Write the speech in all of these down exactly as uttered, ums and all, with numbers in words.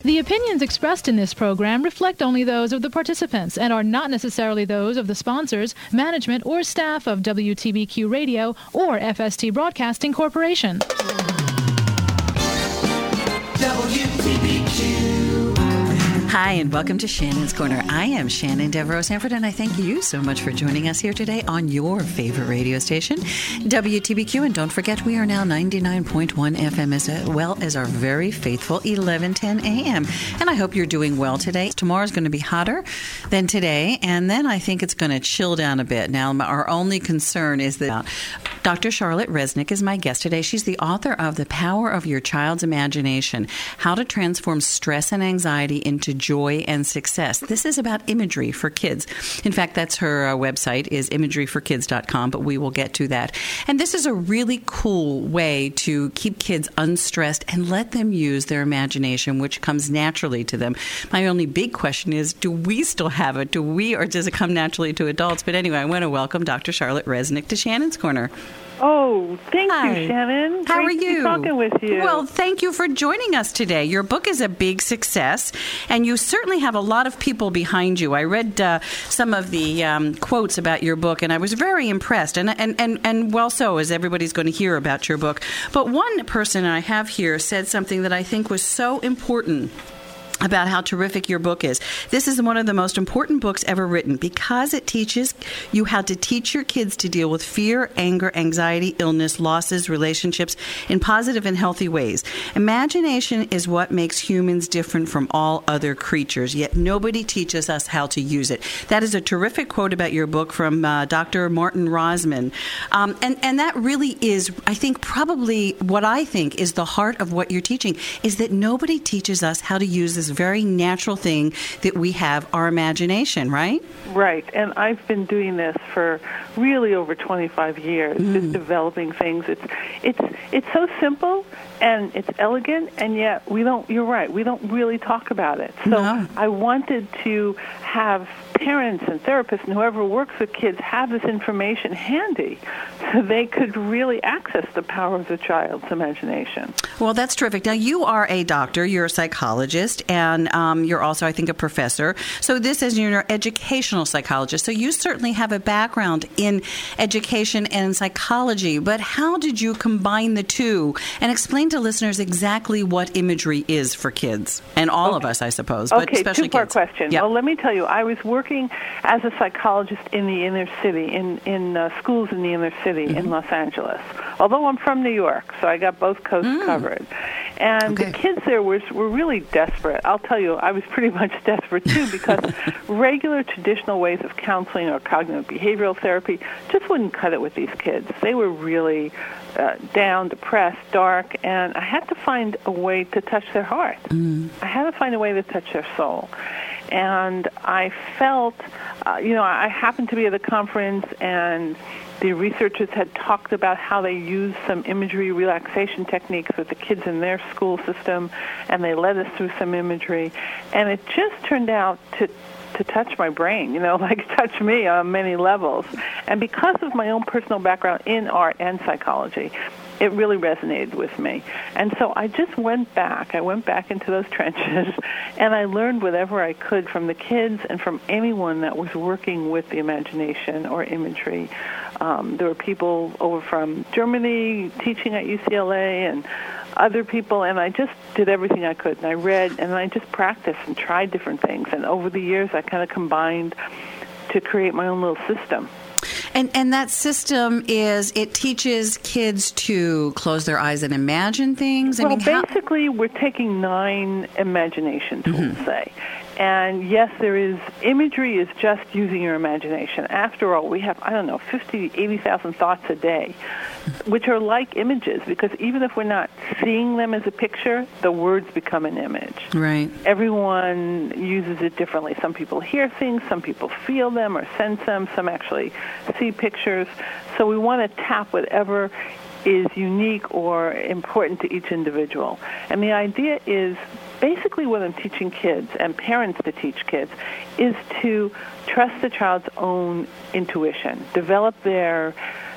The opinions expressed in this program reflect only those of the participants and are not necessarily those of the sponsors, management, or staff of W T B Q Radio or F S T Broadcasting Corporation. W T B Q. Hi, and welcome to Shannon's Corner. I am Shannon Devereaux Sanford, and I thank you so much for joining us here today on your favorite radio station, W T B Q. And don't forget, we are now ninety-nine point one F M as well as our very faithful eleven ten A M. And I hope you're doing well today. Tomorrow's going to be hotter than today, and then I think it's going to chill down a bit. Now, our only concern is that Doctor Charlotte Resnick is my guest today. She's the author of The Power of Your Child's Imagination, How to Transform Stress and Anxiety into Joy and Success. This is about imagery for kids. In fact, that's her uh, website is imagery for kids dot com, but we will get to that. And this is a really cool way to keep kids unstressed and let them use their imagination, which comes naturally to them. My only big question is, do we still have it? Do we, or does it come naturally to adults? But anyway, I want to welcome Doctor Charlotte Resnick to Shannon's Corner. Oh, thank Hi. you, Shannon. How Great are to you? be talking with you. Well, thank you for joining us today. Your book is a big success, and you certainly have a lot of people behind you. I read uh, some of the um, quotes about your book, and I was very impressed, and, and, and, and well so, as everybody's going to hear about your book. But one person I have here said something that I think was so important about how terrific your book is. This is one of the most important books ever written because it teaches you how to teach your kids to deal with fear, anger, anxiety, illness, losses, relationships in positive and healthy ways. Imagination is what makes humans different from all other creatures, yet nobody teaches us how to use it. That is a terrific quote about your book from uh, Doctor Martin Rosman. Um, and, and that really is, I think, probably what I think is the heart of what you're teaching, is that nobody teaches us how to use this very natural thing that we have, our imagination, right? Right, and I've been doing this for really over twenty-five years, mm. just developing things. It's it's it's so simple and it's elegant, and yet we don't. You're right, we don't really talk about it. So No. I wanted to have parents and therapists and whoever works with kids have this information handy so they could really access the power of the child's imagination. Well, that's terrific. Now, you are a doctor, you're a psychologist, and um, you're also, I think, a professor. So this is you're an educational psychologist. So you certainly have a background in education and psychology, but how did you combine the two? And explain to listeners exactly what imagery is for kids, and all okay. of us, I suppose, but okay, especially two-part kids. question. Yep. Well, let me tell you, I was working as a psychologist in the inner city, in, in uh, schools in the inner city mm-hmm. in Los Angeles, although I'm from New York, so I got both coasts mm. covered. And okay. the kids there were, were really desperate. I'll tell you, I was pretty much desperate, too, because regular traditional ways of counseling or cognitive behavioral therapy just wouldn't cut it with these kids. They were really uh, down, depressed, dark, and I had to find a way to touch their heart. Mm. I had to find a way to touch their soul. And I felt, uh, you know, I happened to be at a conference, and the researchers had talked about how they used some imagery relaxation techniques with the kids in their school system, and they led us through some imagery. And it just turned out to to touch my brain, you know, like touch me on many levels. And because of my own personal background in art and psychology, it really resonated with me. And so I just went back. I went back into those trenches, and I learned whatever I could from the kids and from anyone that was working with the imagination or imagery. Um, there were people over from Germany teaching at U C L A and other people, and I just did everything I could. And I read, and I just practiced and tried different things. And over the years, I kind of combined to create my own little system. And and that system is, it teaches kids to close their eyes and imagine things? I well, mean, how- basically, we're taking nine imagination tools, mm-hmm. say. And yes, there is, imagery is just using your imagination. After all, we have, I don't know, fifty, eighty thousand thoughts a day, which are like images, because even if we're not seeing them as a picture, the words become an image. Right. Everyone uses it differently. Some people hear things, some people feel them or sense them, some actually see pictures. So we want to tap whatever is unique or important to each individual. And the idea is, basically what I'm teaching kids and parents to teach kids is to trust the child's own intuition, develop their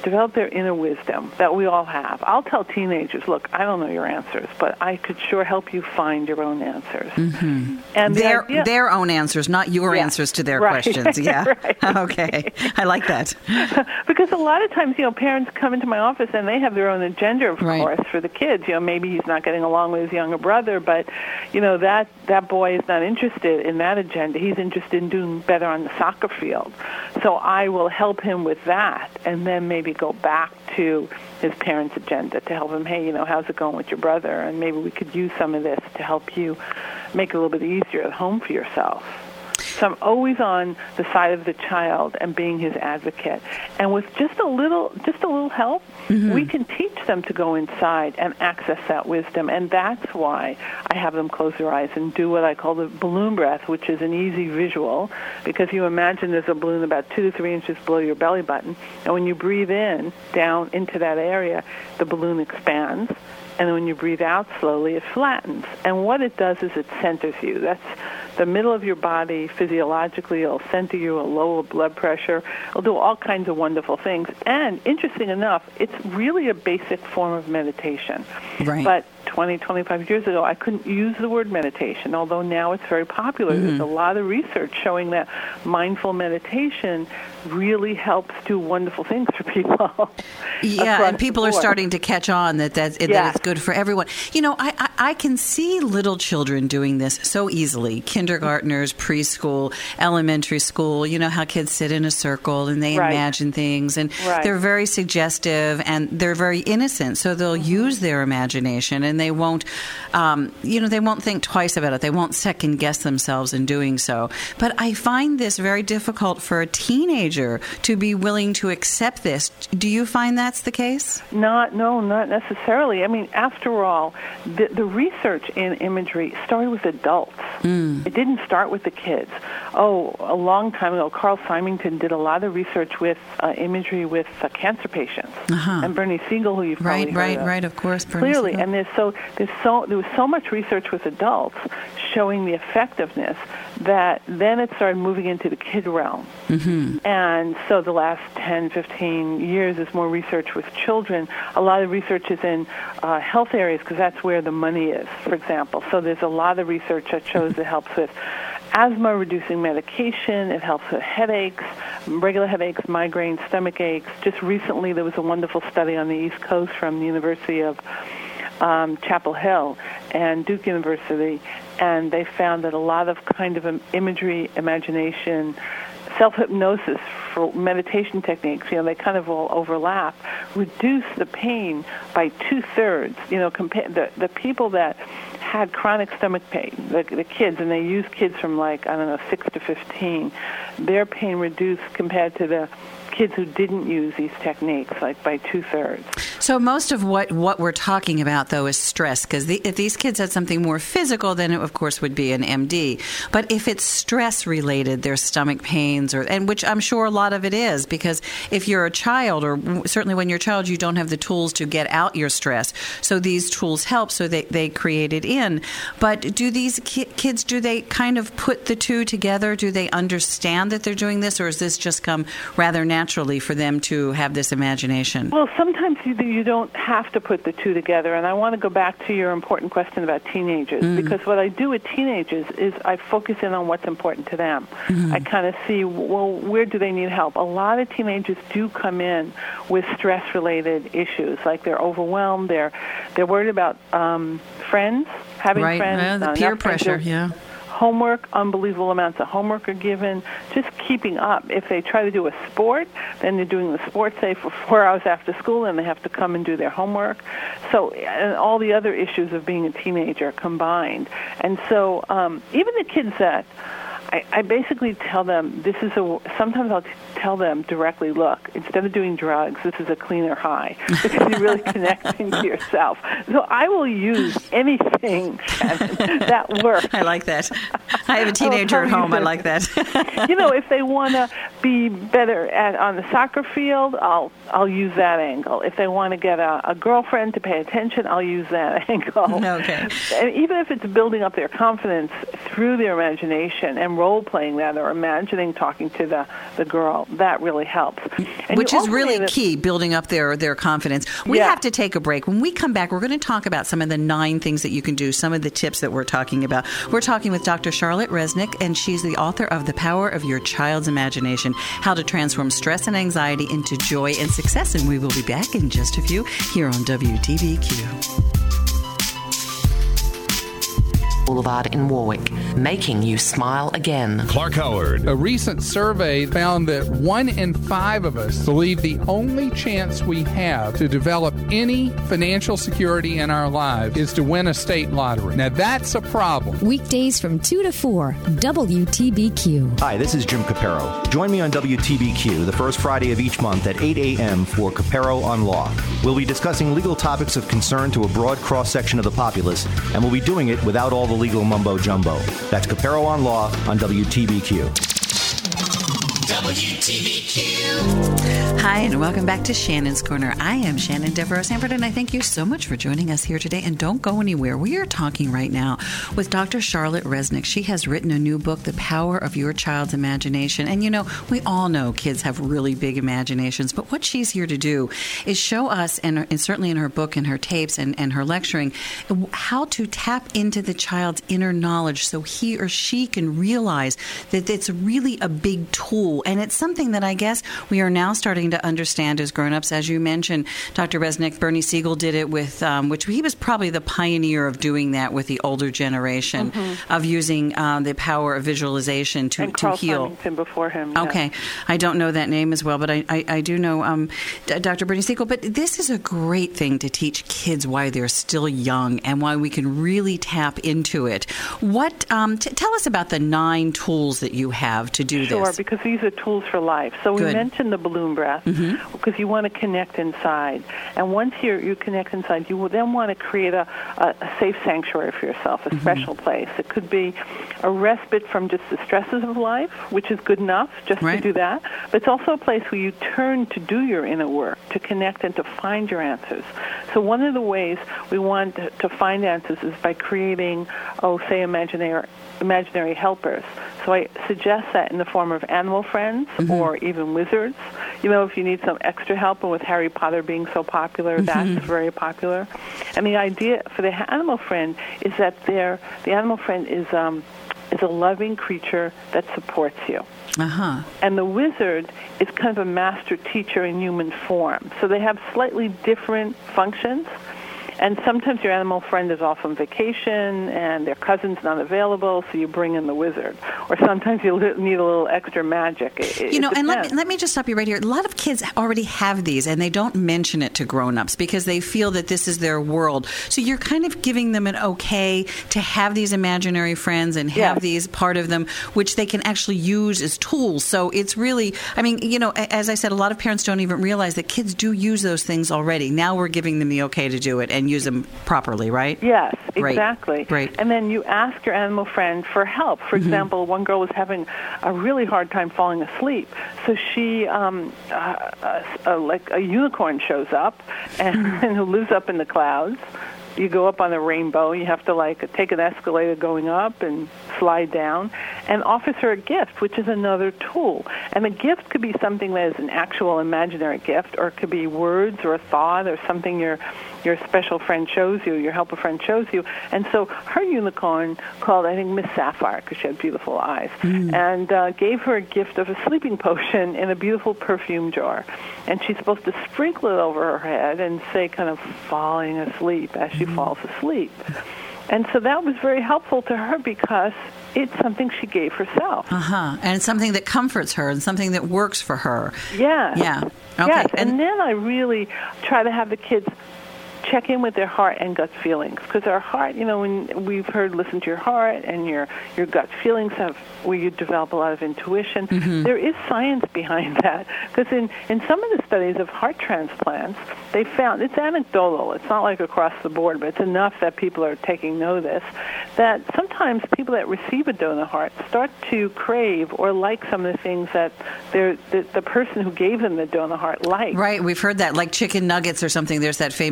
develop their inner wisdom that we all have. I'll tell teenagers, look, I don't know your answers, but I could sure help you find your own answers. Mm-hmm. And the their idea, their own answers, not your yeah, answers to their right. questions. Yeah. Right. Okay. I like that. Because a lot of times, you know, parents come into my office and they have their own agenda, of right. course, for the kids. You know, maybe he's not getting along with his younger brother, but, you know, that, that boy is not interested in that agenda. He's interested in doing better on the soccer field. So I will help him with that and then maybe go back to his parents' agenda to help him, hey, you know, how's it going with your brother? And maybe we could use some of this to help you make it a little bit easier at home for yourself. So I'm always on the side of the child and being his advocate. And with just a little, just a little help, mm-hmm. we can teach them to go inside and access that wisdom. And that's why I have them close their eyes and do what I call the balloon breath, which is an easy visual, because you imagine there's a balloon about two to three inches below your belly button. And when you breathe in down into that area, the balloon expands. And when you breathe out slowly, it flattens. And what it does is it centers you. That's the middle of your body physiologically. It'll center you, it'll lower blood pressure. It'll do all kinds of wonderful things. And interesting enough, it's really a basic form of meditation. Right. But twenty, twenty-five years ago, I couldn't use the word meditation, although now it's very popular. Mm-hmm. There's a lot of research showing that mindful meditation really helps do wonderful things for people. Yeah, and people are starting to catch on that, that, that yes. it's good for everyone. You know, I, I, I can see little children doing this so easily. Kindergartners, preschool, elementary school, you know how kids sit in a circle and they right. imagine things. And right. they're very suggestive and they're very innocent. So they'll mm-hmm. use their imagination and they won't, um, you know, they won't think twice about it. They won't second guess themselves in doing so. But I find this very difficult for a teenager to be willing to accept this. Do you find that's the case? Not, no, not necessarily. I mean, after all, the, the research in imagery started with adults. Mm. It didn't start with the kids. Oh, a long time ago, Carl Symington did a lot of research with uh, imagery with uh, cancer patients, uh-huh. and Bernie Siegel, who you've probably right, heard right, of. right, of course, Bernie clearly. Siegel. And there's so there's so there was so much research with adults showing the effectiveness that then it started moving into the kid realm. Mm-hmm. And so the last ten, fifteen years is more research with children. A lot of research is in uh, health areas because that's where the money is, for example. So there's a lot of research that shows it helps with asthma, reducing medication. It helps with headaches, regular headaches, migraines, stomach aches. Just recently there was a wonderful study on the East Coast from the University of Um, Chapel Hill and Duke University, and they found that a lot of kind of imagery, imagination, self-hypnosis for meditation techniques, you know, they kind of all overlap, reduce the pain by two-thirds. You know, compa- the, the people that had chronic stomach pain, the, the kids, and they use kids from like, I don't know, six to fifteen, their pain reduced compared to the kids who didn't use these techniques, like by two-thirds. So most of what, what we're talking about, though, is stress, because the, if these kids had something more physical, then it, of course, would be an M D. But if it's stress-related, their stomach pains, or and which I'm sure a lot of it is, because if you're a child, or certainly when you're a child, you don't have the tools to get out your stress. So these tools help, so they, they create it in. But do these ki- kids, do they kind of put the two together? Do they understand that they're doing this, or does this just come rather naturally for them to have this imagination? Well, sometimes you, you don't have to put the two together, and I want to go back to your important question about teenagers, mm. because what I do with teenagers is I focus in on what's important to them. Mm-hmm. I kind of see, well, where do they need help? A lot of teenagers do come in with stress-related issues, like they're overwhelmed, they're they're worried about um, friends, having right. friends. Right, the peer pressure, yeah. Homework, unbelievable amounts of homework are given, just keeping up. If they try to do a sport, then they're doing the sport, say, for four hours after school, and they have to come and do their homework. So, and all the other issues of being a teenager combined. And so um, even the kids that I, I basically tell them, this is a, sometimes I'll t- tell them directly, look, instead of doing drugs, this is a cleaner high, because you're really connecting to yourself. So I will use anything, Shannon, that works. I like that. I have a teenager at home. I like that. You know, if they want to be better at on the soccer field, I'll I'll use that angle. If they want to get a, a girlfriend to pay attention, I'll use that angle. Okay. And even if it's building up their confidence through their imagination and role-playing that or imagining talking to the, the girl, that really helps. And Which is really that, key, building up their, their confidence. We yeah. have to take a break. When we come back, we're going to talk about some of the nine things that you can do, some of the tips that we're talking about. We're talking with Doctor Charlotte Resnick, and she's the author of The Power of Your Child's Imagination, How to Transform Stress and Anxiety into Joy and Success. And we will be back in just a few here on W T B Q. Boulevard in Warwick, making you smile again. Clark Howard. A recent survey found that one in five of us believe the only chance we have to develop any financial security in our lives is to win a state lottery. Now, that's a problem. Weekdays from two to four, W T B Q. Hi, this is Jim Capero. Join me on W T B Q the first Friday of each month at eight a.m. for Capero on Law. We'll be discussing legal topics of concern to a broad cross-section of the populace, and we'll be doing it without all the legal mumbo-jumbo. That's Capero on Law on W T B Q. W T B Q. Hi, and welcome back to Shannon's Corner. I am Shannon Devereaux Sanford, and I thank you so much for joining us here today. And don't go anywhere. We are talking right now with Doctor Charlotte Resnick. She has written a new book, The Power of Your Child's Imagination. And, you know, we all know kids have really big imaginations, but what she's here to do is show us, and, and certainly in her book and her tapes and, and her lecturing, how to tap into the child's inner knowledge so he or she can realize that it's really a big tool. And it's something that I guess we are now starting to understand as grown-ups. As you mentioned, Doctor Resnick, Bernie Siegel did it with, um, which he was probably the pioneer of doing that with the older generation, mm-hmm. of using uh, the power of visualization to, and to Carl heal. Symington before him. Okay. Yeah. I don't know that name as well, but I, I, I do know um, Doctor Bernie Siegel. But this is a great thing to teach kids why they're still young and why we can really tap into it. What? Um, t- tell us about the nine tools that you have to do sure, this. Sure, because these are tools for life. So Good. we mentioned the balloon breath because mm-hmm. you want to connect inside. And once you you connect inside, you will then want to create a, a, a safe sanctuary for yourself, a mm-hmm. special place. It could be a respite from just the stresses of life, which is good enough just right. to do that. But it's also a place where you turn to do your inner work, to connect and to find your answers. So one of the ways we want to, to find answers is by creating, oh, say, imaginary imaginary helpers. So I suggest that in the form of animal friends mm-hmm. or even wizards. You know, if you need some extra help, and with Harry Potter being so popular, mm-hmm. that's very popular. And the idea for the animal friend is that they're, the animal friend is um, is a loving creature that supports you. Uh-huh. And the wizard is kind of a master teacher in human form. So they have slightly different functions. And sometimes your animal friend is off on vacation and their cousin's not available, so you bring in the wizard. Or sometimes you need a little extra magic. It, you know, it and let me, let me just stop you right here. A lot of kids already have these, and they don't mention it to grown-ups because they feel that this is their world. So you're kind of giving them an okay to have these imaginary friends and have yes. these part of them, which they can actually use as tools. So it's really, I mean, you know, as I said, a lot of parents don't even realize that kids do use those things already. Now we're giving them the okay to do it and use them properly, right? Yes, right. exactly. Right. And then you ask your animal friend for help. For mm-hmm. example, one girl was having a really hard time falling asleep, so she, um, uh, uh, uh, like a unicorn shows up and, and who lives up in the clouds. You go up on a rainbow. You have to like take an escalator going up and slide down, and offers her a gift, which is another tool. And the gift could be something that is an actual imaginary gift, or it could be words or a thought or something your your special friend shows you, your helper friend shows you. And so her unicorn, called, I think, Miss Sapphire, because she had beautiful eyes, mm. and uh, gave her a gift of a sleeping potion in a beautiful perfume jar. And she's supposed to sprinkle it over her head and say, kind of falling asleep as she mm. falls asleep. And so that was very helpful to her because it's something she gave herself. Uh-huh. And it's something that comforts her and something that works for her. Yeah. Yeah. Okay. Yes. And, and then I really try to have the kids check in with their heart and gut feelings, because our heart, you know, when we've heard listen to your heart and your your gut feelings have where you develop a lot of intuition. Mm-hmm. There is science behind that, because in in some of the studies of heart transplants, they found, it's anecdotal, it's not like across the board, but it's enough that people are taking notice, that sometimes people that receive a donor heart start to crave or like some of the things that they're, the, the person who gave them the donor heart liked. Right, we've heard that, like chicken nuggets or something. There's that famous right. story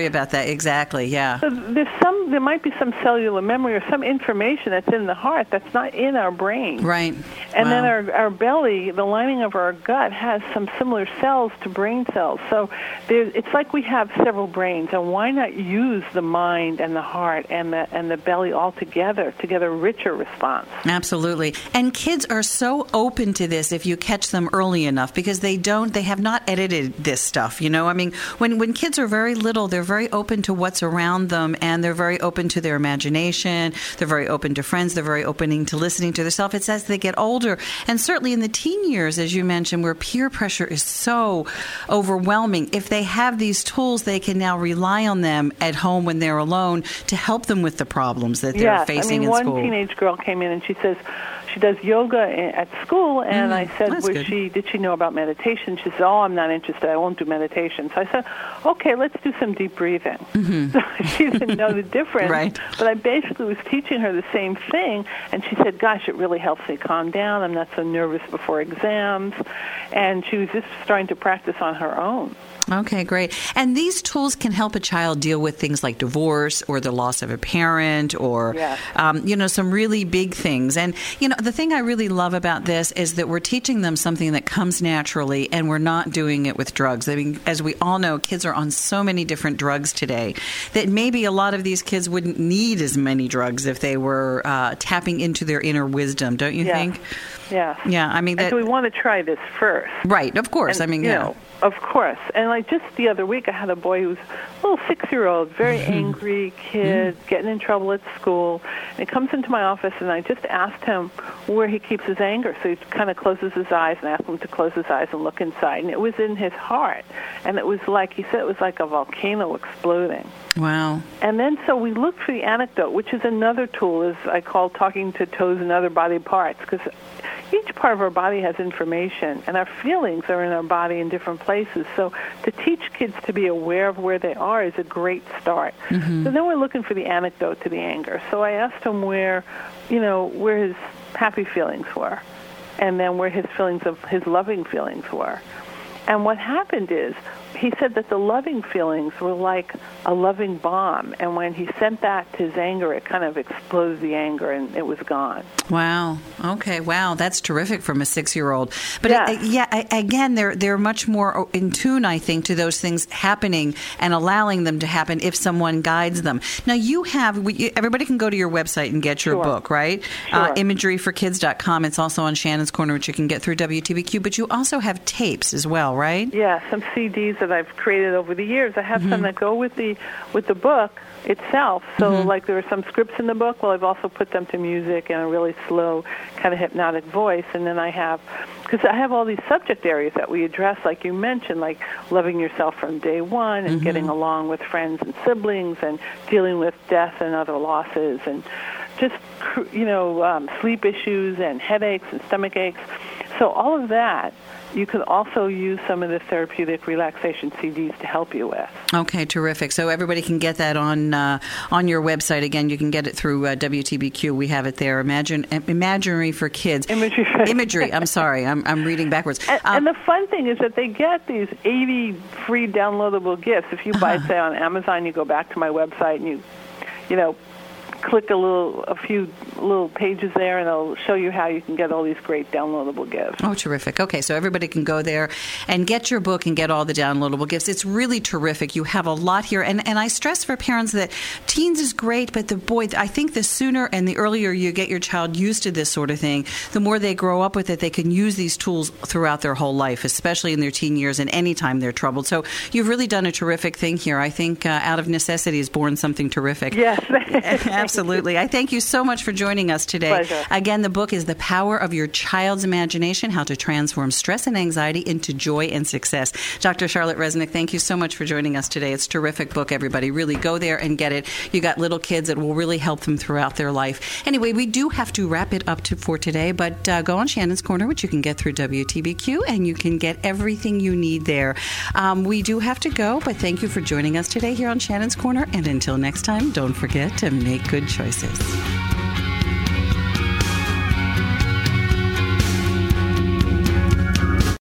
worry about that. Exactly, yeah. So there's some, there might be some cellular memory or some information that's in the heart that's not in our brain. Right. And wow. then our, our belly, the lining of our gut, has some similar cells to brain cells. So there, it's like we have several brains, and why not use the mind and the heart and the and the belly all together to get a richer response? Absolutely. And kids are so open to this if you catch them early enough, because they don't, they have not edited this stuff, you know? I mean, when, when kids are very little, they're very open to what's around them, and they're very open to their imagination. They're very open to friends. They're very open to listening to themselves. It's as they get older, and certainly in the teen years, as you mentioned, where peer pressure is so overwhelming, if they have these tools, they can now rely on them at home when they're alone to help them with the problems that they're yes. facing I mean, in one school. teenage girl came in and she says she does yoga at school, and mm, I said, was good. she, did she know about meditation? She said, oh, I'm not interested. I won't do meditation. So I said, okay, let's do some deep breathing. Mm-hmm. So she didn't know the difference, right. but I basically was teaching her the same thing, and she said, gosh, it really helps me calm down. I'm not so nervous before exams, and she was just starting to practice on her own. Okay, great. And these tools can help a child deal with things like divorce or the loss of a parent or, yes. um, you know, some really big things. And, you know, the thing I really love about this is that we're teaching them something that comes naturally, and we're not doing it with drugs. I mean, as we all know, kids are on so many different drugs today that maybe a lot of these kids wouldn't need as many drugs if they were uh, tapping into their inner wisdom, don't you yes. think? Yeah. Yeah, I mean, that, and so we want to try this first. Right, of course. And, I mean, you yeah. know, of course. And like just the other week, I had a boy who was a little six-year-old, very mm-hmm. angry kid, mm-hmm. getting in trouble at school. And he comes into my office, and I just asked him where he keeps his anger. So he kind of closes his eyes and asked him to close his eyes and look inside. And it was in his heart. And it was like, he said it was like a volcano exploding. Wow. And then so we looked for the anecdote, which is another tool, as I call talking to toes and other body parts, because each part of our body has information, and our feelings are in our body in different places. So to teach kids to be aware of where they are is a great start. Mm-hmm. So then we're looking for the anecdote to the anger. So I asked him where, you know, where his happy feelings were, and then where his feelings of his loving feelings were. And what happened is, he said that the loving feelings were like a loving bomb, and when he sent that to his anger, it kind of exploded the anger, and it was gone. Wow. Okay. Wow. That's terrific from a six-year-old. But yes. it, yeah, again, they're they're much more in tune, I think, to those things happening and allowing them to happen if someone guides them. Now, you have we, everybody can go to your website and get your sure. book, right? Sure. Uh, imagery for kids dot com. It's also on Shannon's Corner, which you can get through W T B Q. But you also have tapes as well, right? Yeah, some C Ds that I've created over the years. I have mm-hmm. some that go with the with the book itself. So, mm-hmm. like, there are some scripts in the book. Well, I've also put them to music in a really slow, kind of hypnotic voice. And then I have, because I have all these subject areas that we address, like you mentioned, like loving yourself from day one and mm-hmm. getting along with friends and siblings and dealing with death and other losses and just, you know, um, sleep issues and headaches and stomach aches. So all of that, you could also use some of the therapeutic relaxation C Ds to help you with. Okay, terrific. So everybody can get that on uh, on your website. Again, you can get it through uh, W T B Q. We have it there. Imagine Imaginary for Kids. Imagery. For Imagery. I'm sorry. I'm I'm reading backwards. And, um, and the fun thing is that they get these eighty free downloadable gifts. If you buy, uh-huh. say, on Amazon, you go back to my website and you, you know, click a little, a few little pages there, and it'll show you how you can get all these great downloadable gifts. Oh, terrific. Okay, so everybody can go there and get your book and get all the downloadable gifts. It's really terrific. You have a lot here. And, and I stress for parents that teens is great, but the boy, I think the sooner and the earlier you get your child used to this sort of thing, the more they grow up with it, they can use these tools throughout their whole life, especially in their teen years and any time they're troubled. So you've really done a terrific thing here. I think uh, out of necessity is born something terrific. Yes. Absolutely. I thank you so much for joining us today. Pleasure. Again, the book is The Power of Your Child's Imagination, How to Transform Stress and Anxiety into Joy and Success. Doctor Charlotte Resnick, thank you so much for joining us today. It's a terrific book, everybody. Really go there and get it. You got little kids. It will really help them throughout their life. Anyway, we do have to wrap it up to, for today, but uh, go on Shannon's Corner, which you can get through W T B Q, and you can get everything you need there. Um, we do have to go, but thank you for joining us today here on Shannon's Corner. And until next time, don't forget to make good choices.